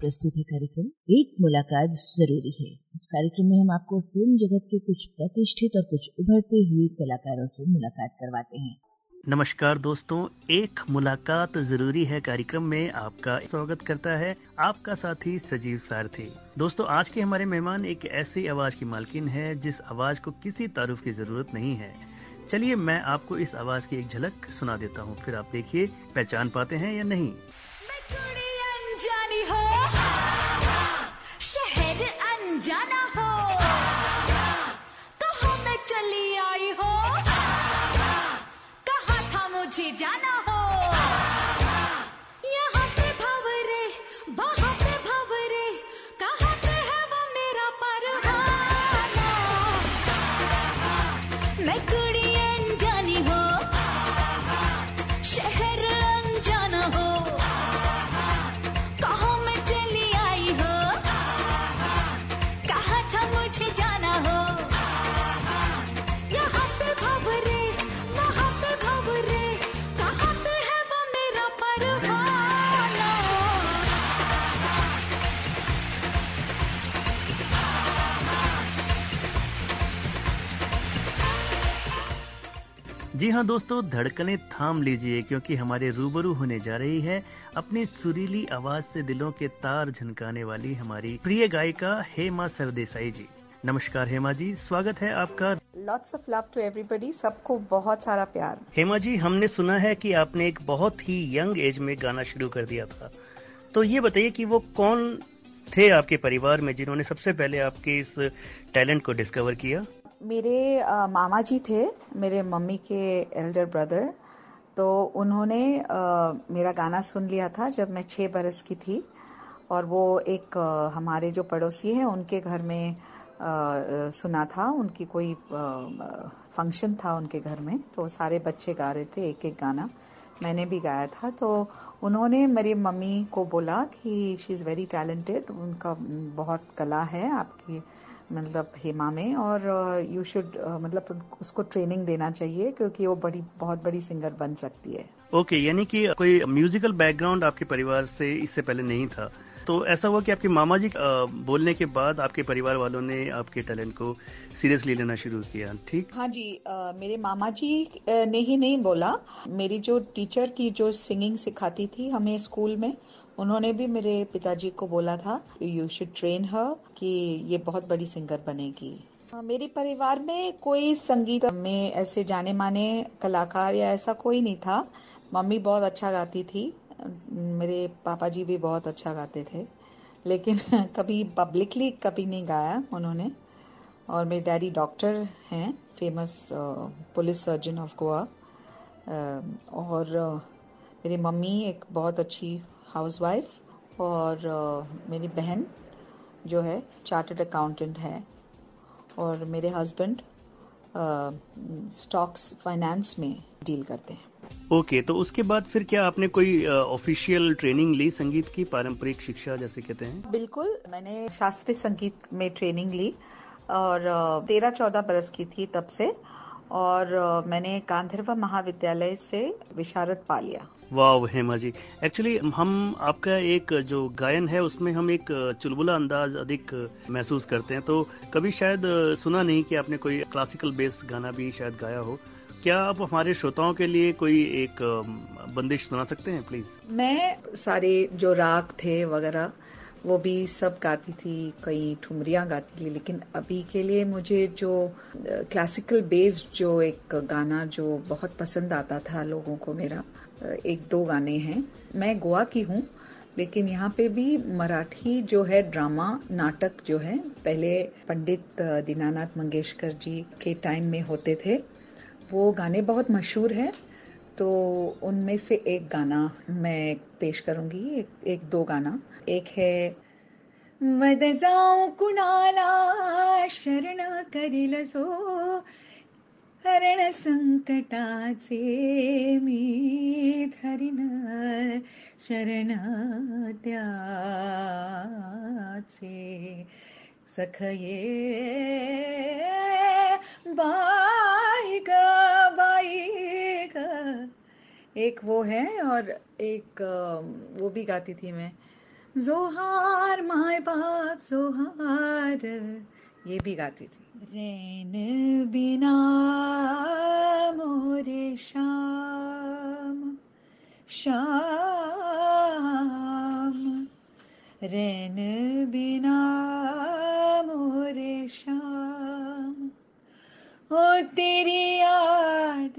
प्रस्तुत है कार्यक्रम एक मुलाकात जरूरी है। इस कार्यक्रम में हम आपको फिल्म जगत के कुछ प्रतिष्ठित और कुछ उभरते हुए कलाकारों से मुलाकात करवाते हैं। नमस्कार दोस्तों, एक मुलाकात जरूरी है कार्यक्रम में आपका स्वागत करता है आपका साथी सजीव सारथी। दोस्तों, आज के हमारे मेहमान एक ऐसी आवाज की मालकिन है जिस आवाज को किसी तारुफ की जरूरत नहीं है। चलिए मैं आपको इस आवाज की एक झलक सुना देता हूँ, फिर आप देखिए पहचान पाते हैं या नहीं। मैं थोड़ी अनजानी हो, शहर अनजाना हो, कहाँ मैं चली आई हो, कहाँ था मुझे जाना हो, यहाँ पे भंवरे, वहाँ पे भंवरे, कहाँ पे है वो मेरा परवाना। मैं थोड़ी अनजानी हो, शहर अनजाना हो, कहाँ मैं चली आई हो, कहाँ था मुझे जाना हो, यहाँ पे भंवरे, वहाँ पे भंवरे, कहाँ पे है वो मेरा परवाना। जी हाँ दोस्तों, धड़कने थाम लीजिए क्योंकि हमारे रूबरू होने जा रही है अपनी सुरीली आवाज से दिलों के तार झनकाने वाली हमारी प्रिय गायिका हेमा सरदेसाई जी। नमस्कार हेमा जी, स्वागत है आपका। Lots of love to everybody, सबको बहुत सारा प्यार। हेमा जी, हमने सुना है कि आपने एक बहुत ही यंग एज में गाना शुरू कर दिया था, तो ये बताइए कि वो कौन थे आपके परिवार में जिन्होंने सबसे पहले आपके इस टैलेंट को डिस्कवर किया? मेरे मामा जी थे, मेरे मम्मी के एल्डर ब्रदर। तो उन्होंने मेरा गाना सुन लिया था जब मैं 6 बरस की थी, और वो एक हमारे जो पड़ोसी हैं उनके घर में सुना था। उनकी कोई फंक्शन था उनके घर में, तो सारे बच्चे गा रहे थे एक एक गाना, मैंने भी गाया था। तो उन्होंने मेरी मम्मी को बोला कि शी इज़ वेरी टैलेंटेड, उनका बहुत कला है आपकी मतलब हेमा में, और यू शुड मतलब उसको ट्रेनिंग देना चाहिए क्योंकि वो बहुत बड़ी सिंगर बन सकती है। ओके, यानी कि कोई म्यूजिकल बैकग्राउंड आपके परिवार से इससे पहले नहीं था। तो ऐसा हुआ कि आपके मामा जी बोलने के बाद आपके परिवार वालों ने आपके टैलेंट को सीरियसली लेना शुरू किया, ठीक? हाँ जी, मेरे मामा जी ने ही नहीं बोला, मेरी जो टीचर थी जो सिंगिंग सिखाती थी हमें स्कूल में, उन्होंने भी मेरे पिताजी को बोला था यू शुड ट्रेन हर कि ये बहुत बड़ी सिंगर बनेगी। मेरे परिवार में कोई संगीत में ऐसे जाने माने कलाकार या ऐसा कोई नहीं था। मम्मी बहुत अच्छा गाती थी, मेरे पापा जी भी बहुत अच्छा गाते थे, लेकिन कभी पब्लिकली कभी नहीं गाया उन्होंने। और मेरे डैडी डॉक्टर हैं, famous police surgeon of Goa. और मेरी मम्मी एक बहुत अच्छी हाउसवाइफ, और मेरी बहन जो है चार्टर्ड अकाउंटेंट है, और मेरे हस्बैंड स्टॉक्स फाइनेंस में डील करते हैं। ओके, तो उसके बाद फिर क्या आपने कोई ऑफिशियल ट्रेनिंग ली संगीत की, पारंपरिक शिक्षा जैसे कहते हैं? बिल्कुल, मैंने शास्त्रीय संगीत में ट्रेनिंग ली और 13-14 बरस की थी तब से, और मैंने गांधर्व महाविद्यालय से विशारद पा लिया। वाह हेमा जी, एक्चुअली हम आपका एक जो गायन है उसमें हम एक चुलबुला अंदाज अधिक महसूस करते हैं, तो कभी शायद सुना नहीं कि आपने कोई क्लासिकल बेस गाना भी शायद गाया हो। क्या आप हमारे श्रोताओं के लिए कोई एक बंदिश सुना सकते हैं प्लीज? मैं सारे जो राग थे वगैरह वो भी सब गाती थी, कई ठुमरियाँ गाती थी, लेकिन अभी के लिए मुझे जो क्लासिकल बेस्ड जो एक गाना जो बहुत पसंद आता था लोगों को, मेरा एक दो गाने हैं। मैं गोवा की हूँ, लेकिन यहाँ पे भी मराठी जो है ड्रामा नाटक जो है पहले पंडित दीनानाथ मंगेशकर जी के टाइम में होते थे, वो गाने बहुत मशहूर हैं। तो उनमें से एक गाना मैं पेश करूंगी, एक दो गाना। एक है मद जाऊ कुणाला शरण करील सो, हरण संकटाचे मी धरिन शरण त्याचे, सखये बाई ग। एक वो है, और एक वो भी गाती थी मैं, जोहार माय बाप जोहार, ये भी गाती थी। रैन बिना मोरे शाम शाम, रैन बिना मोरे शाम, ओ तेरी याद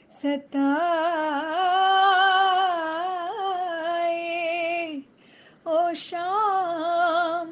सताए, ओ शाम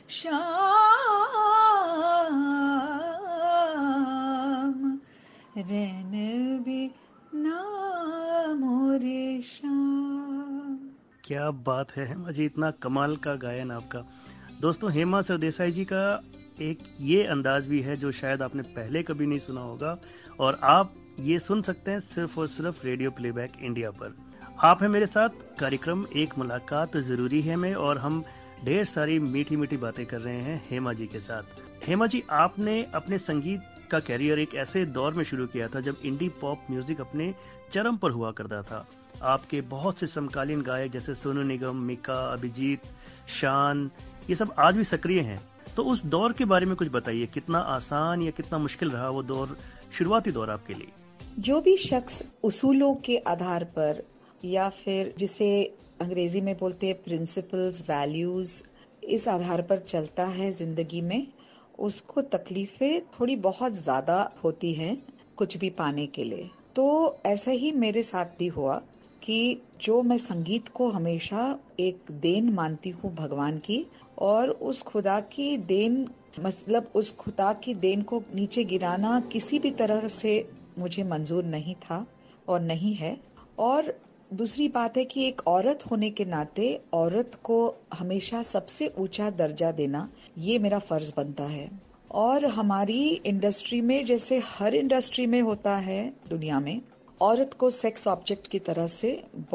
शाम, रैन बिना मोरे शाम। क्या बात है हेमा जी, इतना कमाल का गायन आपका। दोस्तों, हेमा सरदेसाई जी का एक ये अंदाज भी है जो शायद आपने पहले कभी नहीं सुना होगा, और आप ये सुन सकते हैं सिर्फ और सिर्फ रेडियो प्लेबैक इंडिया पर। आप हैं मेरे साथ कार्यक्रम एक मुलाकात जरूरी है में, और हम ढेर सारी मीठी मीठी बातें कर रहे हैं हेमा जी के साथ। हेमा जी, आपने अपने संगीत का कैरियर एक ऐसे दौर में शुरू किया था जब इंडी पॉप म्यूजिक अपने चरम पर हुआ करता था। आपके बहुत से समकालीन गायक जैसे सोनू निगम, मिका, अभिजीत, शान, ये सब आज भी सक्रिय हैं। तो उस दौर के बारे में कुछ बताइए, कितना आसान या कितना मुश्किल रहा वो दौर, शुरुआती दौर आपके लिए? जो भी शख्स उसूलों के आधार पर, या फिर जिसे अंग्रेजी में बोलते हैं प्रिंसिपल्स, वैल्यूज, इस आधार पर चलता है जिंदगी में, उसको तकलीफें थोड़ी बहुत ज्यादा होती हैं कुछ भी पाने के लिए। तो ऐसा ही मेरे साथ भी हुआ कि जो मैं संगीत को हमेशा एक देन मानती हूँ भगवान की, और उस खुदा की देन, मतलब उस खुदा की देन को नीचे गिराना किसी भी तरह से मुझे मंजूर नहीं था और नहीं है। और दूसरी बात है कि एक औरत होने के नाते औरत को हमेशा सबसे ऊंचा दर्जा देना, ये मेरा फर्ज बनता है। और हमारी इंडस्ट्री में, जैसे हर इंडस्ट्री में होता है दुनिया में, औरत को सेक्स ऑब्जेक्ट की तरह से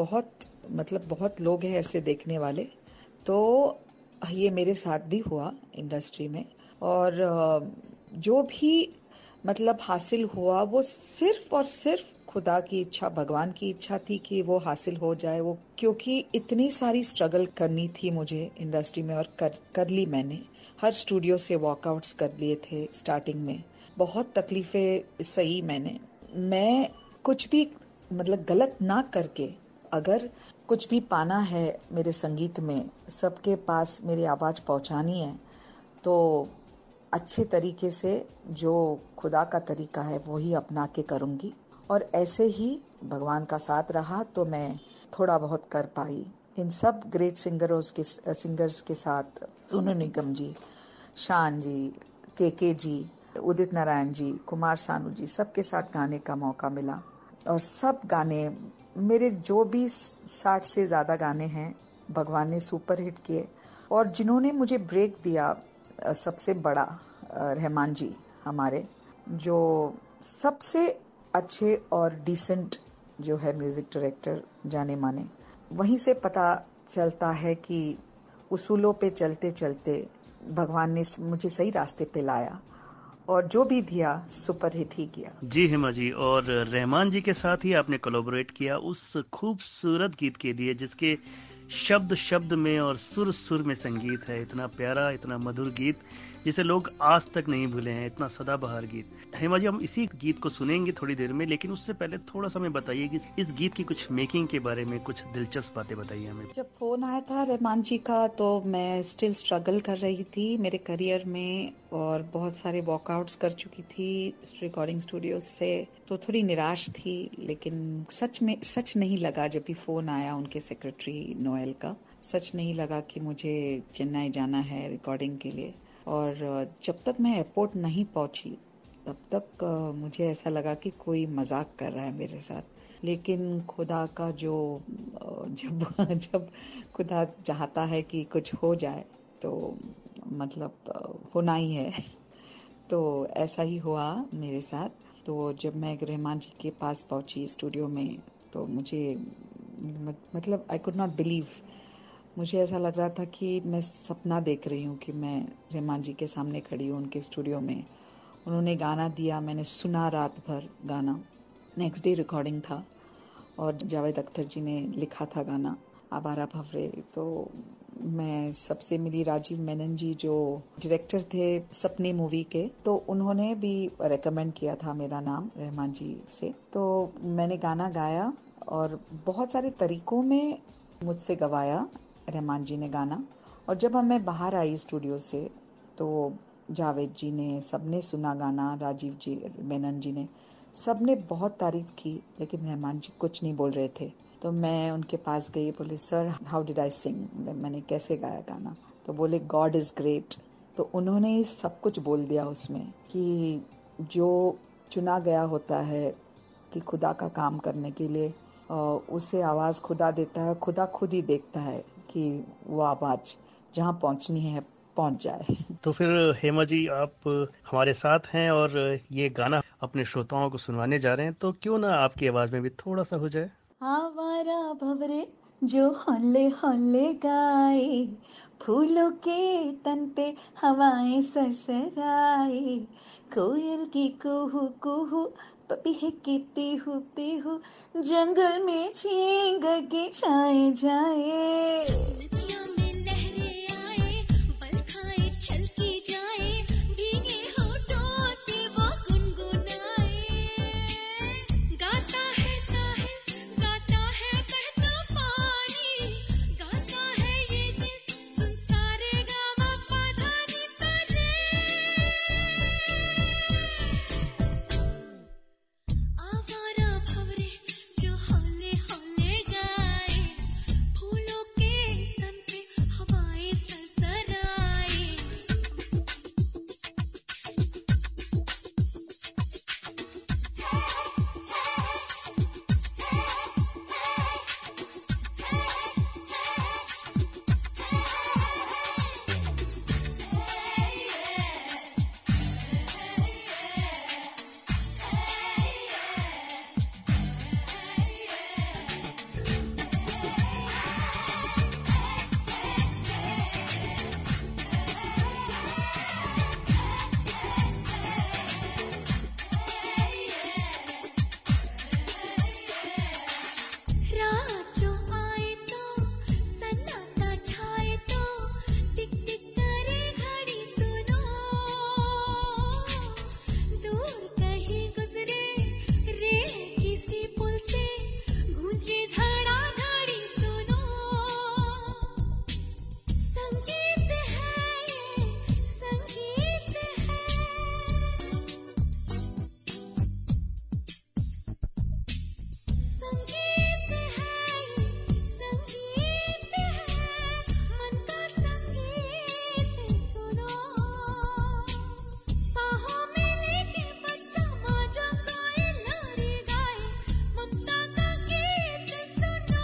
बहुत लोग हैं ऐसे देखने वाले। तो ये मेरे साथ भी हुआ इंडस्ट्री में। और जो भी हासिल हुआ वो सिर्फ और सिर्फ खुदा की इच्छा, भगवान की इच्छा थी कि वो हासिल हो जाए। वो क्योंकि इतनी सारी स्ट्रगल करनी थी मुझे इंडस्ट्री में, और कर ली मैंने। हर स्टूडियो से वॉकआउट्स कर लिए थे स्टार्टिंग में, बहुत तकलीफें सही मैंने। मैं कुछ भी गलत ना करके, अगर कुछ भी पाना है मेरे संगीत में, सबके पास मेरी आवाज पहुंचानी है, तो अच्छे तरीके से जो खुदा का तरीका है वही अपना के करूंगी। और ऐसे ही भगवान का साथ रहा तो मैं थोड़ा बहुत कर पाई। इन सब ग्रेट सिंगर्स के साथ, सोनू निगम जी, शान जी, के जी, उदित नारायण जी, कुमार सानू जी, सबके साथ गाने का मौका मिला। और सब गाने मेरे, जो भी 60 से ज्यादा गाने हैं, भगवान ने सुपर हिट किए। और जिन्होंने मुझे ब्रेक दिया, सबसे बड़ा रहमान जी हमारे, जो सबसे अच्छे और डिसेंट जो है म्यूजिक डायरेक्टर, जाने माने। वहीं से पता चलता है कि उसूलों पे चलते चलते भगवान ने मुझे सही रास्ते पे लाया, और जो भी दिया सुपर हिट ही किया। जी हेमा जी, और रहमान जी के साथ ही आपने कोलैबोरेट किया उस खूबसूरत गीत के लिए जिसके शब्द शब्द में और सुर सुर में संगीत है। इतना प्यारा, इतना मधुर गीत जिसे लोग आज तक नहीं भूले हैं, इतना सदाबहार गीत। हेमा जी, हम इसी गीत को सुनेंगे थोड़ी देर में, लेकिन उससे पहले थोड़ा सा हमें बताइए कि इस गीत की कुछ मेकिंग के बारे में कुछ दिलचस्प बातें बताइए हमें। जब फोन आया था रहमान जी का, तो मैं स्टिल स्ट्रगल कर रही थी मेरे करियर में, और बहुत सारे वॉकआउट्स कर चुकी थी रिकॉर्डिंग स्टूडियो से, तो थोड़ी निराश थी। लेकिन सच नहीं लगा जब भी फोन आया उनके सेक्रेटरी नोएल का, सच नहीं लगा कि मुझे चेन्नई जाना है रिकॉर्डिंग के लिए। और जब तक मैं एयरपोर्ट नहीं पहुंची तब तक मुझे ऐसा लगा कि कोई मजाक कर रहा है मेरे साथ। लेकिन खुदा का जो जब खुदा चाहता है कि कुछ हो जाए तो होना ही है। तो ऐसा ही हुआ मेरे साथ। तो जब मैं रहमान जी के पास पहुंची स्टूडियो में, तो मुझे आई कुड नॉट बिलीव। मुझे ऐसा लग रहा था कि मैं सपना देख रही हूँ कि मैं रहमान जी के सामने खड़ी हूँ उनके स्टूडियो में। उन्होंने गाना दिया, मैंने सुना रात भर गाना। नेक्स्ट डे रिकॉर्डिंग था और जावेद अख्तर जी ने लिखा था गाना आवारा भंवरे। तो मैं सबसे मिली राजीव मेनन जी जो डायरेक्टर थे सपने मूवी के, तो उन्होंने भी रेकमेंड किया था मेरा नाम रहमान जी से। तो मैंने गाना गाया और बहुत सारे तरीकों में मुझसे गवाया रहमान जी ने गाना। और जब मैं बाहर आई स्टूडियो से तो जावेद जी ने, सबने सुना गाना, राजीव जी, मेनन जी ने, सबने बहुत तारीफ की, लेकिन रहमान जी कुछ नहीं बोल रहे थे। तो मैं उनके पास गई, बोले sir how did I sing, मैंने कैसे गाया गाना। तो बोले गॉड इज ग्रेट। तो उन्होंने सब कुछ बोल दिया उसमें कि जो चुना गया होता है कि खुदा का काम करने के लिए, उसे आवाज खुदा देता है, खुदा खुद ही देखता है कि वो आवाज जहाँ पहुंचनी है पहुंच जाए। तो फिर हेमा जी, आप हमारे साथ हैं और ये गाना अपने श्रोताओं को सुनवाने जा रहे हैं, तो क्यों ना आपकी आवाज में भी थोड़ा सा हो जाए। आवारा भंवरे जो हौले हौले गाए, फूलों के तन पे हवाएं सरसराए, कोयल की कुहू कुहू, पपीहे की पीहू पीहू, जंगल में झींगर की छाए जाए, नदियों में लहरें आए, बरखाएं छलकी जाए, भीगे होठों से वो गुनगुनाए, गाता है साहिल, गाता है बहता पानी, गाता है ये दिल, सुन सारे गामा पाधा नी सारे, आवारा भंवरे जो हौले हौले गाए, फूलों के तन पे हवाएं सरसराए, रात जो आए तो सन्नाटा छाए तो टिक टिक करे घड़ी सुनो, दूर कहीं गुजरे रे किसी पुल से गूंजे धड़ा धड़ी सुनो, संगीत है ये संगीत है, संगीत है ये संगीत है, मन का संगीत सुनो, बाहों में लेके बच्चा माँ जो गाए लोरी गाए, ममता का गीत सुनो,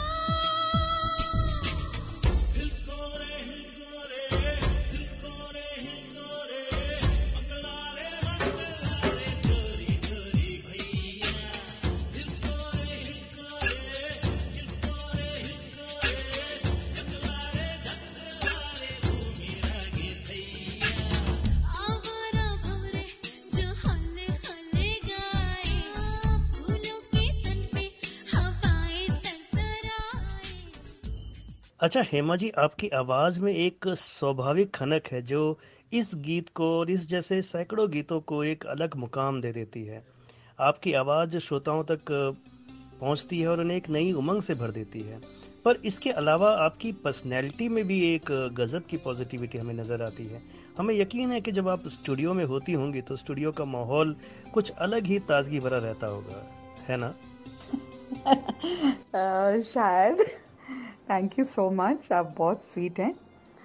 आवारा भंवरे जो हौले हौले गाए, फूलों के तन पे हवाएं सरसराए। अच्छा हेमा जी, आपकी आवाज में एक स्वाभाविक खनक है जो इस गीत को और इस जैसे सैकड़ों गीतों को एक अलग मुकाम दे देती है। आपकी आवाज श्रोताओं तक पहुंचती है और उन्हें एक नई उमंग से भर देती है। पर इसके अलावा आपकी पर्सनैलिटी में भी एक गजब की पॉजिटिविटी हमें नजर आती है। हमें यकीन है कि जब आप स्टूडियो में होती होंगी तो स्टूडियो का माहौल कुछ अलग ही ताजगी भरा रहता होगा, है ना? शायद। थैंक यू सो मच, आप बहुत स्वीट हैं।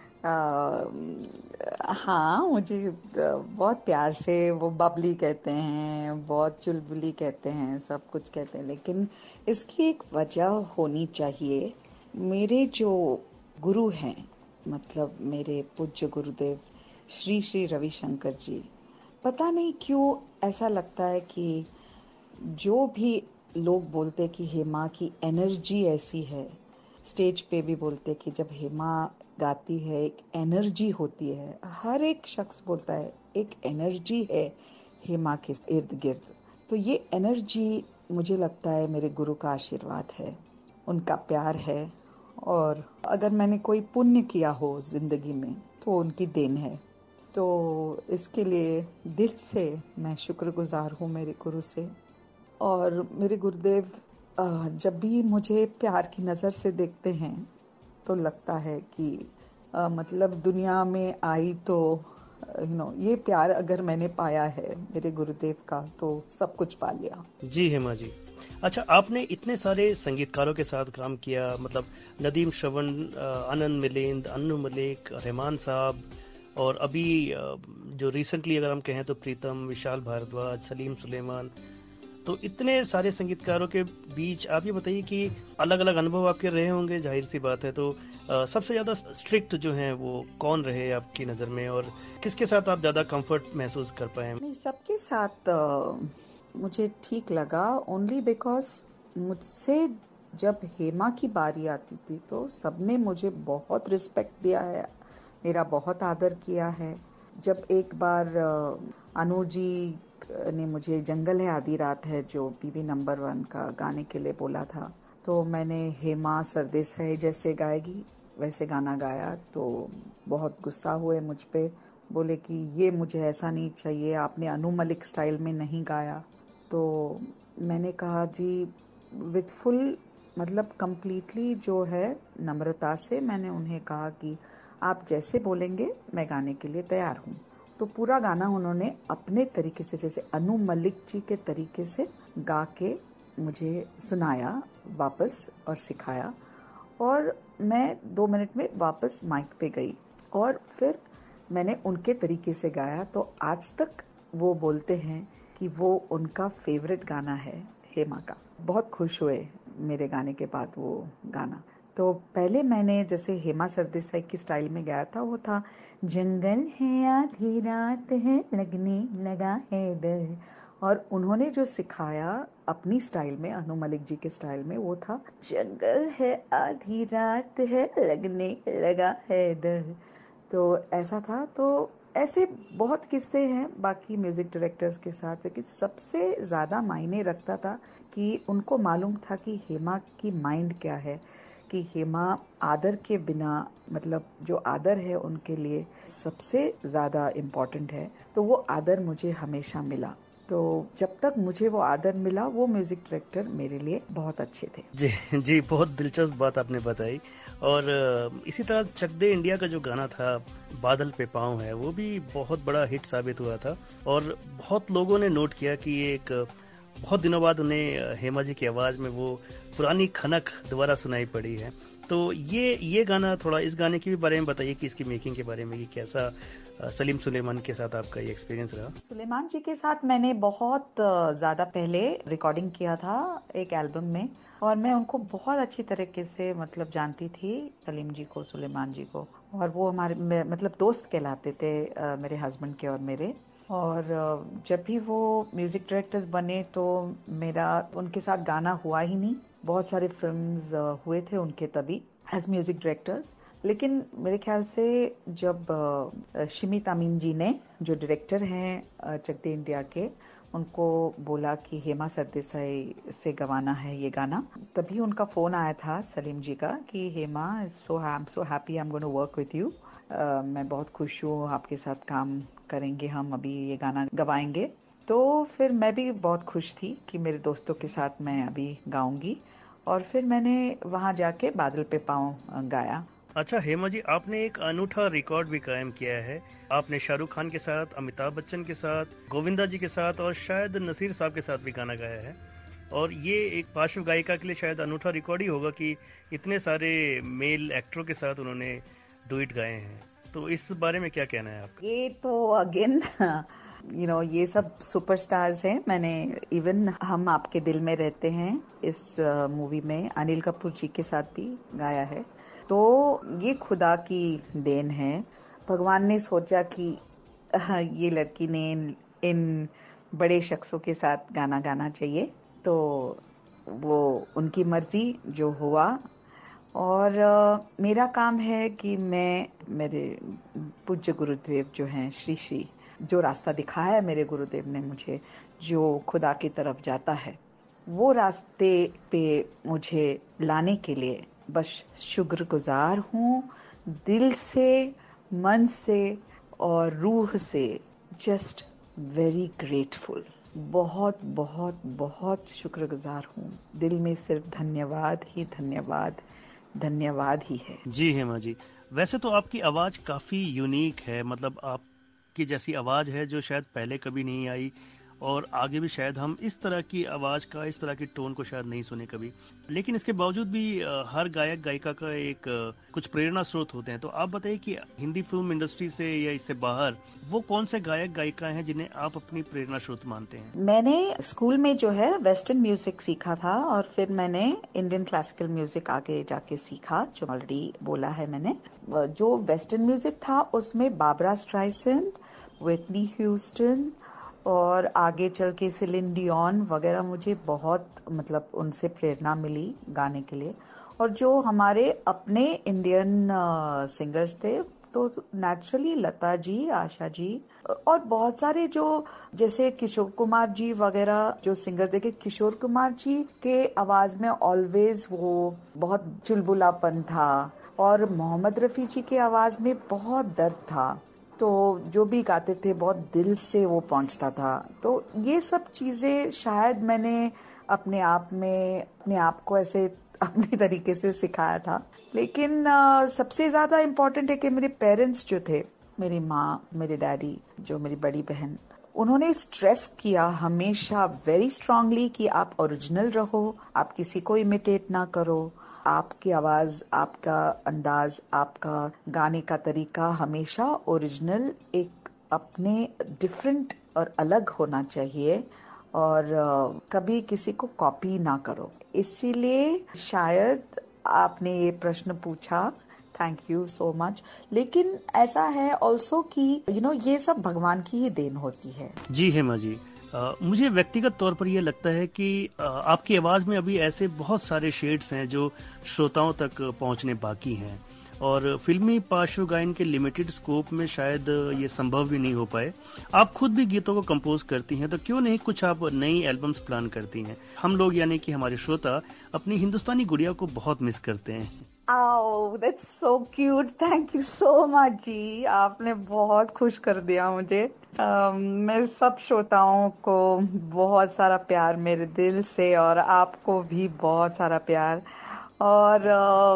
हाँ, मुझे बहुत प्यार से वो बबली कहते हैं, बहुत चुलबुली कहते हैं, सब कुछ कहते हैं, लेकिन इसकी एक वजह होनी चाहिए। मेरे जो गुरु हैं, मतलब मेरे पूज्य गुरुदेव श्री श्री रविशंकर जी, पता नहीं क्यों ऐसा लगता है कि जो भी लोग बोलते कि हेमा की एनर्जी ऐसी है, स्टेज पे भी बोलते कि जब हेमा गाती है एक एनर्जी होती है, हर एक शख्स बोलता है एक एनर्जी है हेमा के इर्द गिर्द। तो ये एनर्जी मुझे लगता है मेरे गुरु का आशीर्वाद है, उनका प्यार है, और अगर मैंने कोई पुण्य किया हो जिंदगी में तो उनकी देन है। तो इसके लिए दिल से मैं शुक्रगुजार हूँ मेरे गुरु से। और मेरे गुरुदेव जब भी मुझे प्यार की नज़र से देखते हैं तो लगता है कि मतलब दुनिया में आई तो ये प्यार अगर मैंने पाया है मेरे गुरुदेव का तो सब कुछ पा लिया। जी हेमा जी। अच्छा, आपने इतने सारे संगीतकारों के साथ काम किया, मतलब नदीम श्रवण, आनंद मिलिंद, अन्नू मलिक, रहमान साहब, और अभी जो रिसेंटली अगर हम कहें तो प्रीतम, विशाल भारद्वाज, सलीम सुलेमान, तो इतने सारे संगीतकारों के बीच आप ये बताइए कि अलग अलग अनुभव आपके रहे होंगे, जाहिर सी बात है। तो सबसे ज्यादा स्ट्रिक्ट जो हैं वो कौन रहे आपकी नजर में, और किसके साथ आप ज्यादा कंफर्ट महसूस कर पाए? नहीं, सबके साथ मुझे ठीक लगा, ओनली बिकॉज मुझसे जब हेमा की बारी आती थी तो सबने मुझे बहुत रिस्पेक्ट दिया है, मेरा बहुत आदर किया है। जब एक बार अनु जी ने मुझे जंगल है आधी रात है जो पीवी नंबर 1 का गाने के लिए बोला था, तो मैंने हेमा सरदेसाई जैसे गाएगी वैसे गाना गाया, तो बहुत गुस्सा हुए मुझ पे, बोले कि ये मुझे ऐसा नहीं चाहिए, आपने अनु मलिक स्टाइल में नहीं गाया। तो मैंने कहा जी विथ फुल मतलब कंप्लीटली जो है नम्रता से मैंने उन्हें कहा कि आप जैसे बोलेंगे मैं गाने के लिए तैयार हूँ। तो पूरा गाना उन्होंने अपने तरीके से, जैसे अनु मलिक जी के तरीके से गा के मुझे सुनाया वापस और सिखाया, और मैं 2 मिनट में वापस माइक पे गई और फिर मैंने उनके तरीके से गाया। तो आज तक वो बोलते हैं कि वो उनका फेवरेट गाना है हेमा का। बहुत खुश हुए मेरे गाने के बाद वो गाना। तो पहले मैंने जैसे हेमा सरदेसाई की स्टाइल में गाया था, वो था जंगल है आधी रात है लगने लगा है डर, और उन्होंने जो सिखाया अपनी स्टाइल में, अनु मलिक जी के स्टाइल में, वो था जंगल है आधी रात है लगने लगा है डर। तो ऐसा था। तो ऐसे बहुत किस्से हैं बाकी म्यूजिक डायरेक्टर्स के साथ, लेकिन सबसे ज़्यादा मायने रखता था कि उनको मालूम था कि हेमा की माइंड क्या है, कि हेमा आदर के बिना, मतलब जो आदर है उनके लिए सबसे ज़्यादा इम्पोर्टेंट है। तो वो आदर मुझे हमेशा मिला। तो जब तक मुझे वो आदर मिला वो म्यूजिक डायरेक्टर मेरे लिए बहुत अच्छे थे। जी जी, बहुत दिलचस्प बात आपने बताई। और इसी तरह चक दे इंडिया का जो गाना था बादल पे पाँव है, वो भी बहुत बड़ा हिट साबित हुआ था, और बहुत लोगों ने नोट किया कि ये एक बहुत दिनों बाद उन्हें हेमा जी की आवाज में वो पुरानी खनक दोबारा सुनाई पड़ी है। तो ये गाना, थोड़ा इस गाने के भी बारे में बताइए कि इसकी मेकिंग के बारे में, कि कैसा सलीम सुलेमान के साथ आपका ये एक्सपीरियंस रहा? सुलेमान जी के साथ मैंने बहुत ज़्यादा पहले रिकॉर्डिंग किया था एक एल्बम में, और मैं उनको बहुत अच्छी तरीके से मतलब जानती थी, सलीम जी को, सुलेमान जी को, और वो हमारे मतलब दोस्त कहलाते थे मेरे हस्बैंड के और मेरे। और जब भी वो म्यूजिक डायरेक्टर्स बने तो मेरा उनके साथ गाना हुआ ही नहीं। बहुत सारे फिल्म्स हुए थे उनके तभी एज म्यूजिक डायरेक्टर्स, लेकिन मेरे ख्याल से जब शिमी तामीम जी ने, जो डायरेक्टर हैं चक दे इंडिया के, उनको बोला कि हेमा सरदेसाई से गवाना है ये गाना, तभी उनका फोन आया था सलीम जी का कि Hema, I am so happy, I am gonna work with you, मैं बहुत खुश हूँ, आपके साथ काम करेंगे, हम अभी ये गाना गवाएंगे। तो फिर मैं भी बहुत खुश थी कि मेरे दोस्तों के साथ मैं अभी गाऊंगी, और फिर मैंने वहां जाके बादल पे पाँव गाया। अच्छा हेमा जी, आपने एक अनूठा रिकॉर्ड भी कायम किया है। आपने शाहरुख खान के साथ, अमिताभ बच्चन के साथ, गोविंदा जी के साथ, और शायद नसीर साहब के साथ भी गाना गाया है। और ये एक पार्श्व गायिका के लिए शायद अनूठा रिकॉर्ड ही होगा कि इतने सारे मेल एक्टरों के साथ उन्होंने डुएट गाए हैं। तो इस बारे में क्या कहना है आपका? ये तो अगेन ये सब सुपरस्टार्स हैं। मैंने इवन हम आपके दिल में रहते हैं इस मूवी में अनिल कपूर जी के साथ भी गाया है। तो ये खुदा की देन है। भगवान ने सोचा कि ये लड़की ने इन बड़े शख्सों के साथ गाना गाना चाहिए, तो वो उनकी मर्जी जो हुआ। और मेरा काम है कि मैं मेरे पूज्य गुरुदेव जो हैं श्री श्री, जो रास्ता दिखाया है मेरे गुरुदेव ने मुझे, जो खुदा की तरफ जाता है, वो रास्ते पे मुझे लाने के लिए बस शुक्रगुजार हूँ दिल से, मन से और रूह से। Just very grateful. बहुत बहुत बहुत शुक्रगुजार हूँ। दिल में सिर्फ धन्यवाद ही धन्यवाद, धन्यवाद ही है। जी हेमा जी, वैसे तो आपकी आवाज़ काफ़ी यूनिक है, मतलब आपकी जैसी आवाज़ है जो शायद पहले कभी नहीं आई, और आगे भी शायद हम इस तरह की आवाज़ का, इस तरह की टोन को शायद नहीं सुने कभी। लेकिन इसके बावजूद भी हर गायक गायिका का एक कुछ प्रेरणा स्रोत होते हैं। तो आप बताइए कि हिंदी फिल्म इंडस्ट्री से या इससे बाहर वो कौन से गायक गायिकाएं हैं जिन्हें आप अपनी प्रेरणा स्रोत मानते हैं? मैंने स्कूल में जो है वेस्टर्न म्यूजिक सीखा था और फिर मैंने इंडियन क्लासिकल म्यूजिक आगे जाके सीखा, जो ऑलरेडी बोला है मैंने। जो वेस्टर्न म्यूजिक था उसमें बाबरा स्ट्राइसेंड, व्हिटनी ह्यूस्टन और आगे चल के सिलिन डियोन वगैरह, मुझे बहुत मतलब उनसे प्रेरणा मिली गाने के लिए। और जो हमारे अपने इंडियन सिंगर्स थे तो नेचुरली लता जी, आशा जी और बहुत सारे जो जैसे किशोर कुमार जी वगैरह जो सिंगर थे। किशोर कुमार जी के आवाज में ऑलवेज वो बहुत चुलबुलापन था और मोहम्मद रफी जी के आवाज में बहुत दर्द था। तो जो भी गाते थे बहुत दिल से वो पहुंचता था। तो ये सब चीजें शायद मैंने अपने आप में अपने आप को ऐसे अपने तरीके से सिखाया था। लेकिन सबसे ज्यादा इम्पोर्टेंट है कि मेरे पेरेंट्स जो थे, मेरी माँ, मेरे डैडी, जो मेरी बड़ी बहन, उन्होंने स्ट्रेस किया हमेशा वेरी स्ट्रांगली कि आप ओरिजिनल रहो, आप किसी को इमिटेट ना करो, आपकी आवाज, आपका अंदाज, आपका गाने का तरीका हमेशा ओरिजिनल, एक अपने डिफरेंट और अलग होना चाहिए और कभी किसी को कॉपी ना करो। इसीलिए शायद आपने ये प्रश्न पूछा, थैंक यू सो मच। लेकिन ऐसा है ऑल्सो कि ये सब भगवान की ही देन होती है। जी हेमा जी, मुझे व्यक्तिगत तौर पर यह लगता है कि आपकी आवाज़ में अभी ऐसे बहुत सारे शेड्स हैं जो श्रोताओं तक पहुंचने बाकी हैं, और फिल्मी पार्श्व गायन के लिमिटेड स्कोप में शायद ये संभव भी नहीं हो पाए। आप खुद भी गीतों को कंपोज करती हैं, तो क्यों नहीं कुछ आप नई एल्बम्स प्लान करती हैं? हम लोग यानी कि हमारे श्रोता अपनी हिंदुस्तानी गुड़िया को बहुत मिस करते हैं। Oh, that's so cute. Thank you so much जी। आपने बहुत खुश कर दिया मुझे। मैं सब श्रोताओं को बहुत सारा प्यार मेरे दिल से और आपको भी बहुत सारा प्यार। और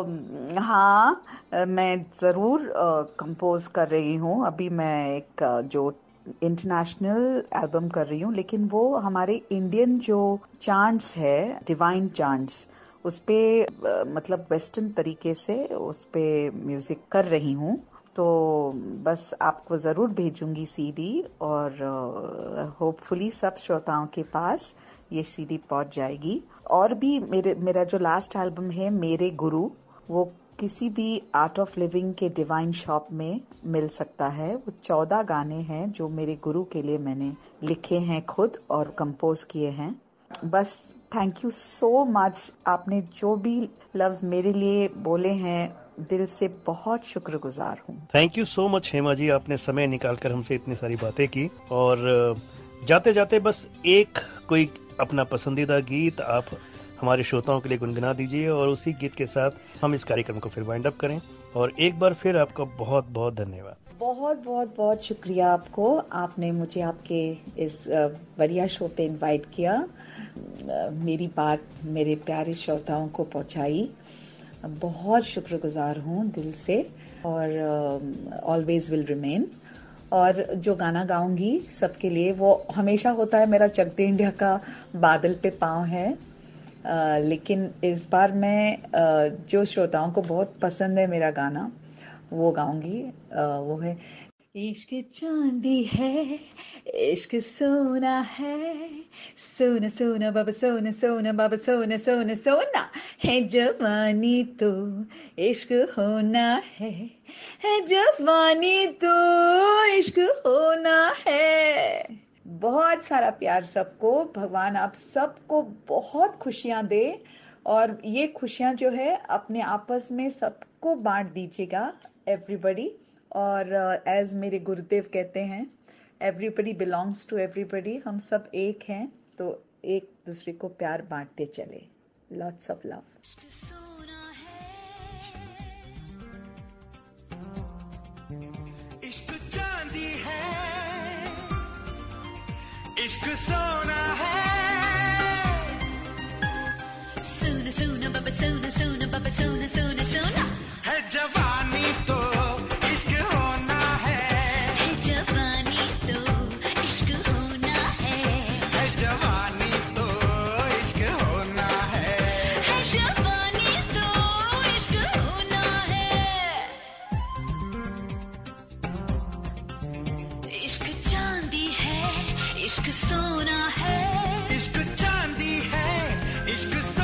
हाँ, मैं ज़रूर कंपोज कर रही हूँ। अभी मैं एक जो इंटरनेशनल एल्बम कर रही हूँ, लेकिन वो हमारे इंडियन जो चांट्स है, डिवाइन चांट्स, उस पे मतलब वेस्टर्न तरीके से उस पे म्यूजिक कर रही हूँ। तो बस आपको जरूर भेजूंगी सीडी और होपफुली सब श्रोताओं के पास ये सीडी पहुंच जाएगी। और भी मेरा जो लास्ट एल्बम है मेरे गुरु, वो किसी भी आर्ट ऑफ लिविंग के डिवाइन शॉप में मिल सकता है। वो 14 गाने हैं जो मेरे गुरु के लिए मैंने लिखे हैं खुद और कंपोज किए हैं। बस थैंक यू सो मच। आपने जो भी लफ्ज मेरे लिए बोले हैं, दिल से बहुत शुक्रगुजार हूँ। Thank you so much Hema ji, आपने समय निकालकर हमसे इतनी सारी बातें की। और जाते जाते बस एक कोई अपना पसंदीदा गीत आप हमारे श्रोताओं के लिए गुनगुना दीजिए, और उसी गीत के साथ हम इस कार्यक्रम को फिर वाइंड अप करें। और एक बार फिर आपका बहुत बहुत धन्यवाद। बहुत बहुत बहुत शुक्रिया आपको। आपने मुझे आपके इस बढ़िया शो पे इनवाइट किया, मेरी बात मेरे प्यारे श्रोताओं को पहुंचाई। बहुत शुक्रगुजार हूँ दिल से और ऑलवेज विल रिमेन। और जो गाना गाऊंगी सबके लिए, वो हमेशा होता है मेरा चक दे इंडिया का बादल पे पाँव है। लेकिन इस बार मैं जो श्रोताओं को बहुत पसंद है मेरा गाना, वो गाऊंगी। वो है इश्क चांदी है, इश्क सोना है, सोना सोना बाबा, सोना सोना बाबा, सोना सोना सोना है जवानी तो इश्क होना है जवानी तो इश्क होना है। बहुत सारा प्यार सबको। भगवान आप सबको बहुत खुशियां दे और ये खुशियां जो है अपने आपस में सबको बांट दीजिएगा, एवरीबडी। और एज मेरे गुरुदेव कहते हैं, एवरीबडी बिलोंग्स टू एवरीबडी। हम सब एक हैं, तो एक दूसरे को प्यार बांटते चले। Lots of love. इश्क सोना है, इश्क चांदी है, इश्क सोना है। सुन सुन बाबा सुन सुन बाबा सुन सुन सुन है जवानी तो इश्क होना है। है जवानी तो इश्क होना है। है जवानी तो इश्क होना है। है जवानी तो इश्क होना है। इश्क चांदी है, इश्क सोना है। इश्क चांदी है, इश्क